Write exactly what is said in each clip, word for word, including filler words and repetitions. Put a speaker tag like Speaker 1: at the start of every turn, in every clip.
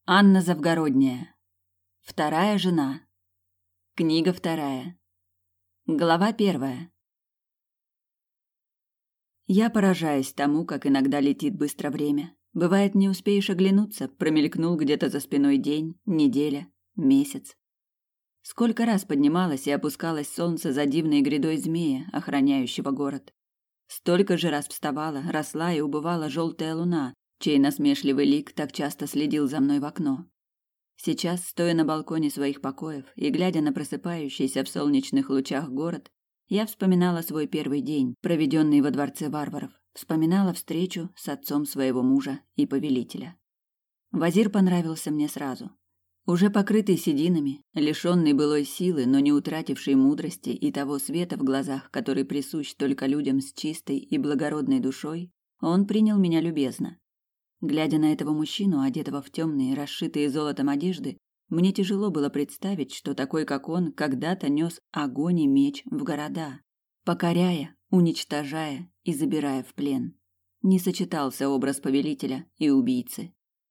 Speaker 1: Анна Завгородняя. Вторая жена. Книга вторая. Глава первая. Я поражаюсь тому, как иногда летит быстро время. Бывает, не успеешь оглянуться, промелькнул где-то за спиной день, неделя, месяц. Сколько раз поднималось и опускалось солнце за дивной грядой змея, охраняющего город. Столько же раз вставала, росла и убывала желтая луна, чей насмешливый лик так часто следил за мной в окно. Сейчас, стоя на балконе своих покоев и глядя на просыпающийся в солнечных лучах город, я вспоминала свой первый день, проведенный во дворце варваров, вспоминала встречу с отцом своего мужа и повелителя. Вазир понравился мне сразу. Уже покрытый сединами, лишенный былой силы, но не утративший мудрости и того света в глазах, который присущ только людям с чистой и благородной душой, он принял меня любезно. Глядя на этого мужчину, одетого в темные, расшитые золотом одежды, мне тяжело было представить, что такой, как он, когда-то нес огонь и меч в города, покоряя, уничтожая и забирая в плен. Не сочетался образ повелителя и убийцы.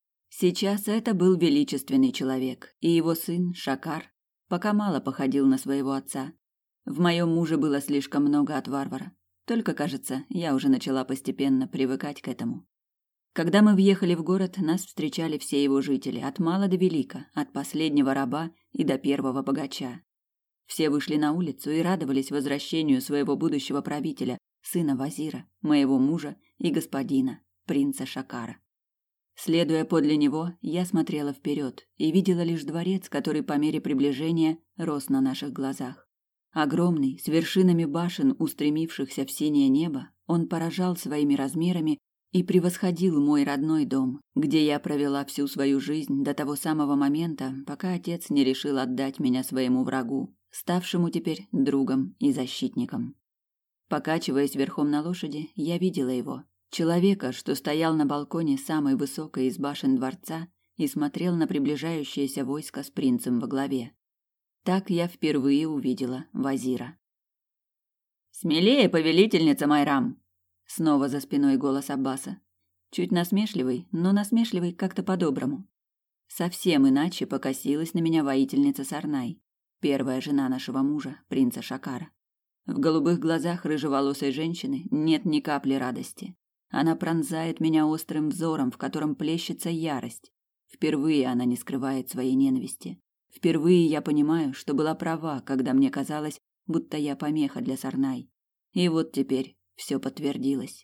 Speaker 1: Сейчас это был величественный человек, и его сын, Шакар, пока мало походил на своего отца. В моем муже было слишком много от варвара. Только, кажется, я уже начала постепенно привыкать к этому. Когда мы въехали в город, нас встречали все его жители, от мала до велика, от последнего раба и до первого богача. Все вышли на улицу и радовались возвращению своего будущего правителя, сына Вазира, моего мужа и господина, принца Шакара. Следуя подле него, я смотрела вперед и видела лишь дворец, который по мере приближения рос на наших глазах. Огромный, с вершинами башен, устремившихся в синее небо, он поражал своими размерами и превосходил мой родной дом, где я провела всю свою жизнь до того самого момента, пока отец не решил отдать меня своему врагу, ставшему теперь другом и защитником. Покачиваясь верхом на лошади, я видела его, человека, что стоял на балконе самой высокой из башен дворца и смотрел на приближающееся войско с принцем во главе. Так я впервые увидела Вазира. «Смелее, повелительница Майрам!» Снова за спиной голос Аббаса. Чуть насмешливый, но насмешливый как-то по-доброму. Совсем иначе покосилась на меня воительница Сарнай, первая жена нашего мужа, принца Шакара. В голубых глазах рыжеволосой женщины нет ни капли радости. Она пронзает меня острым взором, в котором плещется ярость. Впервые она не скрывает своей ненависти. Впервые я понимаю, что была права, когда мне казалось, будто я помеха для Сарнай. И вот теперь все подтвердилось.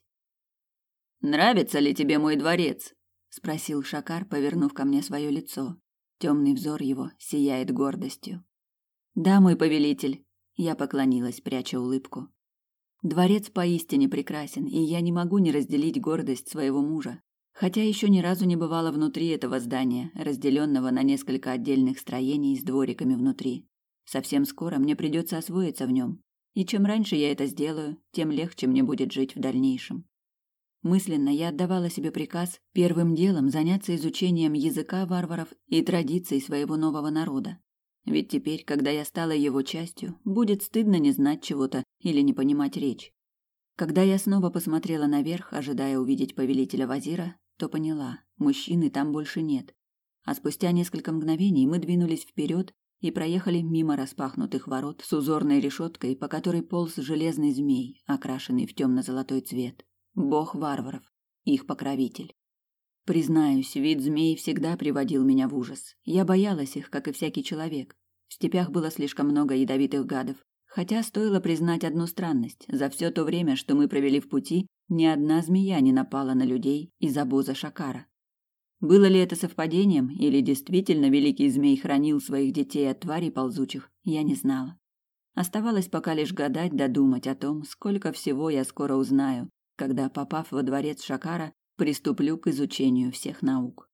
Speaker 1: «Нравится ли тебе мой дворец?» — спросил Шакар, повернув ко мне свое лицо. Темный взор его сияет гордостью. «Да, мой повелитель», — я поклонилась, пряча улыбку. Дворец поистине прекрасен, и я не могу не разделить гордость своего мужа, хотя еще ни разу не бывала внутри этого здания, разделенного на несколько отдельных строений с двориками внутри. Совсем скоро мне придется освоиться в нем. И чем раньше я это сделаю, тем легче мне будет жить в дальнейшем. Мысленно я отдавала себе приказ первым делом заняться изучением языка варваров и традиций своего нового народа. Ведь теперь, когда я стала его частью, будет стыдно не знать чего-то или не понимать речь. Когда я снова посмотрела наверх, ожидая увидеть повелителя Вазира, то поняла, мужчины там больше нет. А спустя несколько мгновений мы двинулись вперед и проехали мимо распахнутых ворот с узорной решеткой, по которой полз железный змей, окрашенный в темно-золотой цвет. Бог варваров, их покровитель. Признаюсь, вид змей всегда приводил меня в ужас. Я боялась их, как и всякий человек. В степях было слишком много ядовитых гадов. Хотя стоило признать одну странность. За все то время, что мы провели в пути, ни одна змея не напала на людей из обоза Шакара. Было ли это совпадением, или действительно великий змей хранил своих детей от тварей ползучих, я не знала. Оставалось пока лишь гадать да думать о том, сколько всего я скоро узнаю, когда, попав во дворец Шакара, приступлю к изучению всех наук.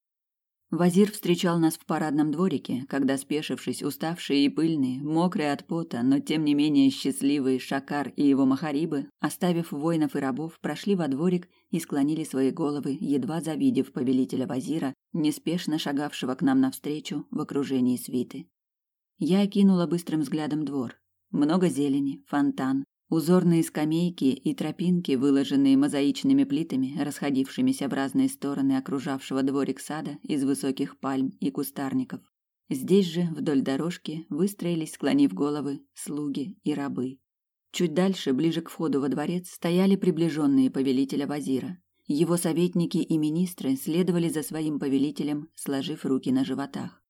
Speaker 1: Вазир встречал нас в парадном дворике, когда, спешившись, уставшие и пыльные, мокрые от пота, но тем не менее счастливые Шакар и его махарибы, оставив воинов и рабов, прошли во дворик и склонили свои головы, едва завидев повелителя Вазира, неспешно шагавшего к нам навстречу в окружении свиты. Я окинула быстрым взглядом двор. Много зелени, фонтан, Узорные скамейки и тропинки, выложенные мозаичными плитами, расходившимися в разные стороны окружавшего дворик сада из высоких пальм и кустарников. Здесь же, вдоль дорожки, выстроились, склонив головы, слуги и рабы. Чуть дальше, ближе к входу во дворец, стояли приближенные повелителя Вазира. Его советники и министры следовали за своим повелителем, сложив руки на животах.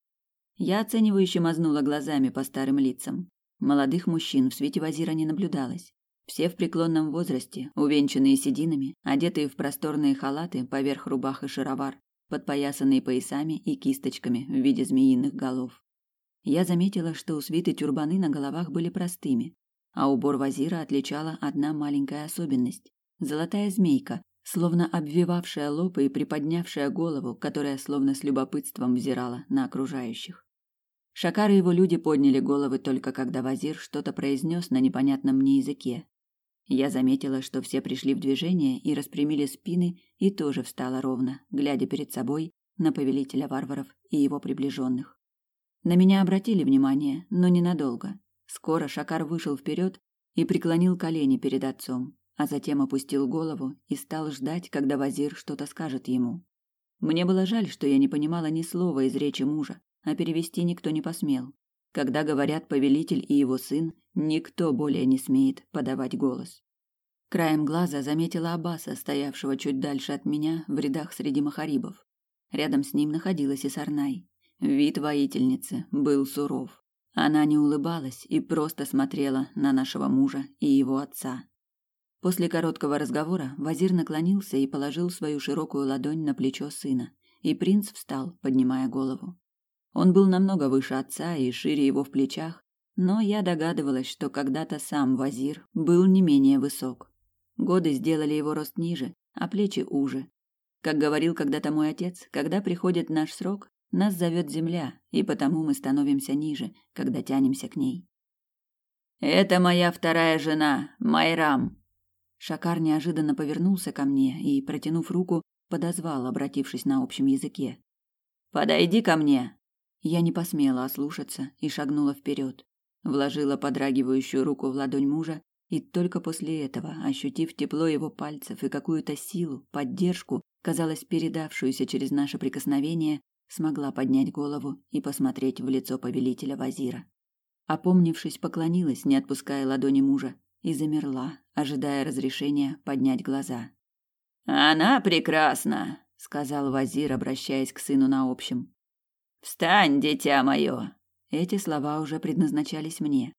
Speaker 1: Я оценивающе мазнула глазами по старым лицам. Молодых мужчин в свете Вазира не наблюдалось. Все в преклонном возрасте, увенчанные сединами, одетые в просторные халаты поверх рубах и шаровар, подпоясанные поясами и кисточками в виде змеиных голов. Я заметила, что у свиты тюрбаны на головах были простыми, а убор Вазира отличала одна маленькая особенность – золотая змейка, словно обвивавшая лоб и приподнявшая голову, которая словно с любопытством взирала на окружающих. Шакар и его люди подняли головы только когда Вазир что-то произнес на непонятном мне языке. Я заметила, что все пришли в движение и распрямили спины, и тоже встала ровно, глядя перед собой на повелителя варваров и его приближенных. На меня обратили внимание, но ненадолго. Скоро Шакар вышел вперед и преклонил колени перед отцом, а затем опустил голову и стал ждать, когда Вазир что-то скажет ему. Мне было жаль, что я не понимала ни слова из речи мужа, а перевести никто не посмел. Когда говорят повелитель и его сын, никто более не смеет подавать голос. Краем глаза заметила Аббаса, стоявшего чуть дальше от меня в рядах среди махарибов. Рядом с ним находилась и Сарнай. Вид воительницы был суров. Она не улыбалась и просто смотрела на нашего мужа и его отца. После короткого разговора Вазир наклонился и положил свою широкую ладонь на плечо сына, и принц встал, поднимая голову. Он был намного выше отца и шире его в плечах, но я догадывалась, что когда-то сам Вазир был не менее высок. Годы сделали его рост ниже, а плечи уже. Как говорил когда-то мой отец, когда приходит наш срок, нас зовет земля, и потому мы становимся ниже, когда тянемся к ней. «Это моя вторая жена, Майрам!» Шакар неожиданно повернулся ко мне и, протянув руку, подозвал, обратившись на общем языке. «Подойди ко мне!» Я не посмела ослушаться и шагнула вперед, вложила подрагивающую руку в ладонь мужа, и только после этого, ощутив тепло его пальцев и какую-то силу, поддержку, казалось, передавшуюся через наше прикосновение, смогла поднять голову и посмотреть в лицо повелителя Вазира. Опомнившись, поклонилась, не отпуская ладони мужа, и замерла, ожидая разрешения поднять глаза. «Она прекрасна», — сказал Вазир, обращаясь к сыну на общем. «Встань, дитя мое!» Эти слова уже предназначались мне.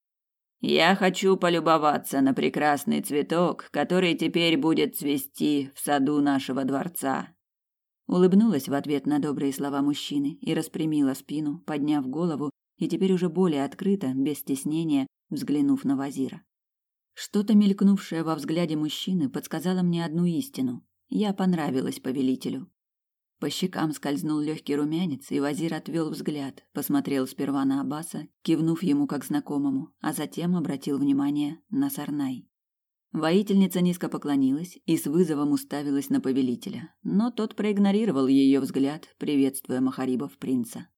Speaker 1: «Я хочу полюбоваться на прекрасный цветок, который теперь будет цвести в саду нашего дворца». Улыбнулась в ответ на добрые слова мужчины и распрямила спину, подняв голову и теперь уже более открыто, без стеснения, взглянув на Вазира. Что-то мелькнувшее во взгляде мужчины подсказало мне одну истину. Я понравилась повелителю. По щекам скользнул легкий румянец, и Вазир отвел взгляд, посмотрел сперва на Аббаса, кивнув ему как знакомому, а затем обратил внимание на Сарнай. Воительница низко поклонилась и с вызовом уставилась на повелителя, но тот проигнорировал ее взгляд, приветствуя махарибов принца.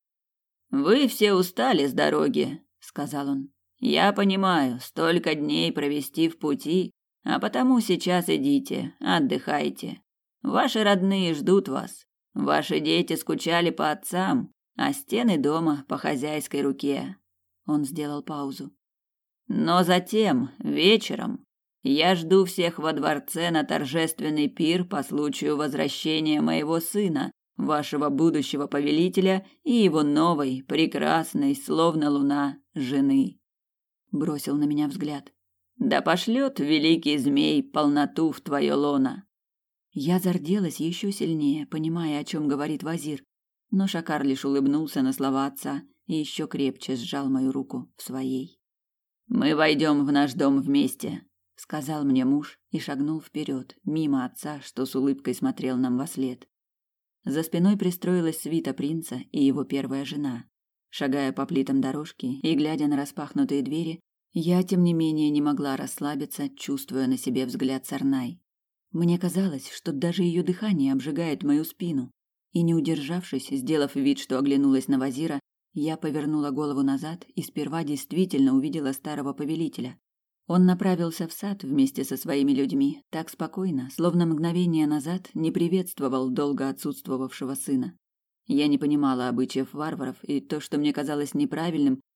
Speaker 1: «Вы все устали с дороги», — сказал он. «Я понимаю, столько дней провести в пути, а потому сейчас идите, отдыхайте. Ваши родные ждут вас. Ваши дети скучали по отцам, а стены дома по хозяйской руке». Он сделал паузу. «Но затем, вечером, я жду всех во дворце на торжественный пир по случаю возвращения моего сына, вашего будущего повелителя и его новой, прекрасной, словно луна, жены». Бросил на меня взгляд. «Да пошлет великий змей полноту в твое лоно». Я зарделась еще сильнее, понимая, о чем говорит Вазир, но Шакар лишь улыбнулся на слова отца и еще крепче сжал мою руку в своей. «Мы войдем в наш дом вместе», — сказал мне муж и шагнул вперед, мимо отца, что с улыбкой смотрел нам вослед. За спиной пристроилась свита принца и его первая жена. Шагая по плитам дорожки и глядя на распахнутые двери, я, тем не менее, не могла расслабиться, чувствуя на себе взгляд Сарнай. Мне казалось, что даже ее дыхание обжигает мою спину, и, не удержавшись, сделав вид, что оглянулась на Вазира, я повернула голову назад и сперва действительно увидела старого повелителя. Он направился в сад вместе со своими людьми, так спокойно, словно мгновение назад не приветствовал долго отсутствовавшего сына. Я не понимала обычаев варваров, и то, что мне казалось неправильным,